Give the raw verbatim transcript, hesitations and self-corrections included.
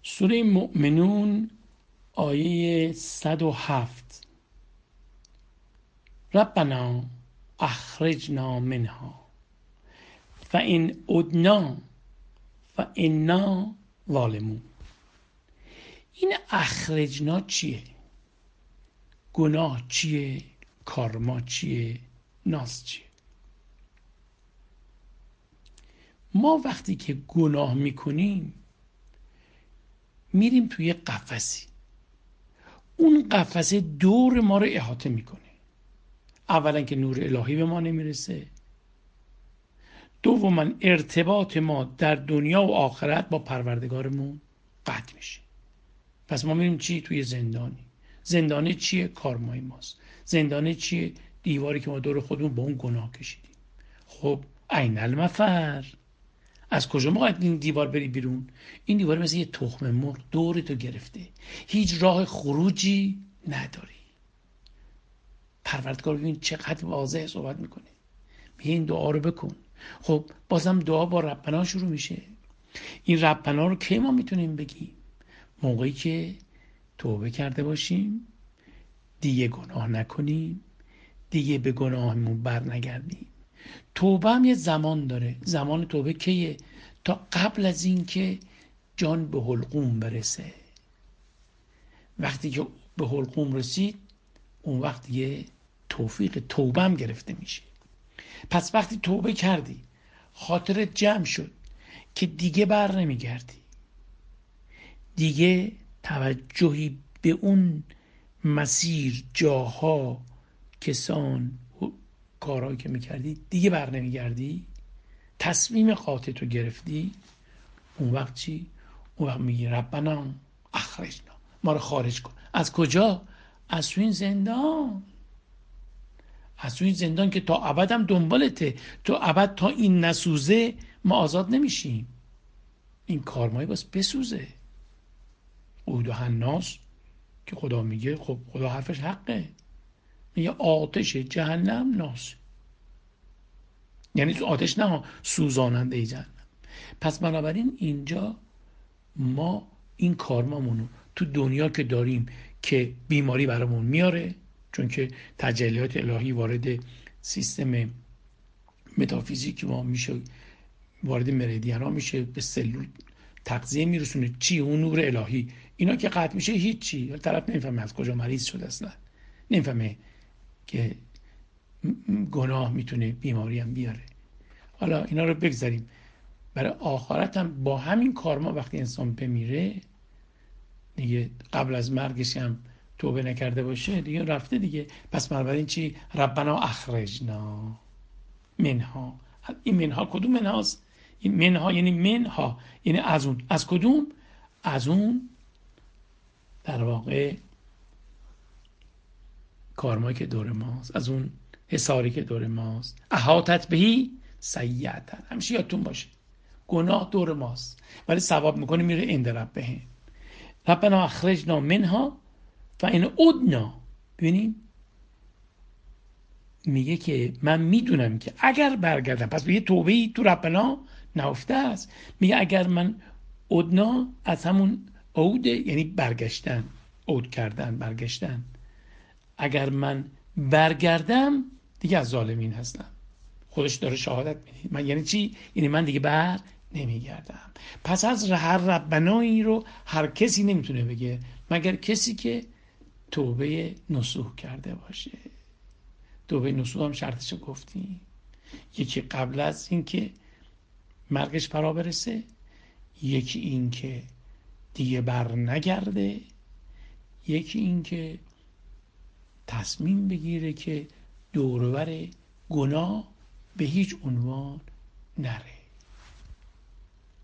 سوره مؤمنون آیه صد و هفت. ربنا اخرجنا منها فإن عدنا فإنا ظالمون. این اخرجنا چیه؟ گناه چیه؟ کارما چیه؟ ناز چیه؟ ما وقتی که گناه میکنیم میریم توی قفسی، اون قفسه دور ما رو احاطه میکنه. اولا که نور الهی به ما نمیرسه، دوما ارتباط ما در دنیا و آخرت با پروردگارمون قطع میشه. پس ما میریم چی؟ توی زندانی. زندانه چیه؟ کارمای ماست. زندانه چیه؟ دیواری که ما دور خودمون با اون گناه کشیدیم. خب عین المفر، از کجا ما باید این دیوار بری بیرون؟ این دیوار مثل یه تخم مرغ دور تو گرفته، هیچ راه خروجی نداری. پروردگار ببین چقدر واضح صحبت میکنه، میگه این دعا رو بکن. خب بازم دعا با ربنا شروع میشه. این ربنا رو کی ما میتونیم بگیم؟ موقعی که توبه کرده باشیم، دیگه گناه نکنیم، دیگه به گناهمون بر نگردیم. توبه هم یه زمان داره. زمان توبه کیه؟ تا قبل از این که جان به حلقوم برسه. وقتی که به حلقوم رسید، اون وقت یه توفیق توبه هم گرفته میشه. پس وقتی توبه کردی، خاطرت جمع شد که دیگه بر نمیگردی، دیگه توجهی به اون مسیر، جاها، کسان، کارهایی که میکردی دیگه بر نمیگردی، تصمیم قاطع تو گرفتی، اون وقت چی؟ اون وقت میگی ربنا اخرجنا، ما رو خارج کن. از کجا؟ از این زندان. از این زندان که تا ابد هم دنبالته، تا ابد تا این نسوزه ما آزاد نمیشیم. این کارمایی باز بسوزه. عود و حناس که خدا میگه، خب خدا حرفش حقه، میگه آتش جهنم ناس، یعنی آتش نه سوزاننده جهنم. پس بنابراین اینجا ما این کارمامونو تو دنیا که داریم که بیماری برامون میاره، چون که تجلیات الهی وارد سیستم متافیزیک ما میشه، وارد مریدین ها میشه، به سلول تغذیه میرسونه. چی؟ اون نور الهی. اینا که قطع میشه هیچی، طرف نمیفهمه از کجا مریض شده، اصلا نمیفهمه که گناه میتونه بیماری هم بیاره. حالا اینا رو بگذاریم. برای آخرت هم با همین کارما وقتی انسان بمیره دیگه، قبل از مرگش هم توبه نکرده باشه دیگه رفته دیگه. پس بنابراین چی؟ ربنا اخرجنا منها. این منها کدوم منهاست؟ این منها یعنی منها یعنی از اون. از کدوم؟ از اون در واقع کارمایی که دور ماست، از اون حصاری که دور ماست. احاطت بهی سیئتا، همیشه یادتون باشه گناه دور ماست ولی ثواب میکنه میره عند ربهم. ربنا اخرجنا منها فإن عدنا. ببینیم میگه که من میدونم که اگر برگردم، پس به یه توبهی تو ربنا نهفته است. میگه اگر من عدنا از همون عود یعنی برگشتن، عود کردن، برگشتن، اگر من برگردم دیگه از ظالمین هستم. خودش داره شهادت میده. من یعنی چی؟ یعنی من دیگه بر نمیگردم. پس از هر ربنایی رو هر کسی نمیتونه بگه مگر کسی که توبه نصوح کرده باشه. توبه نصوح هم شرطشو گفتیم، یکی قبل از این که مرگش فرا برسه، یکی این که دیگه بر نگرده، یکی این که تصمیم بگیره که دورور گناه به هیچ عنوان نره.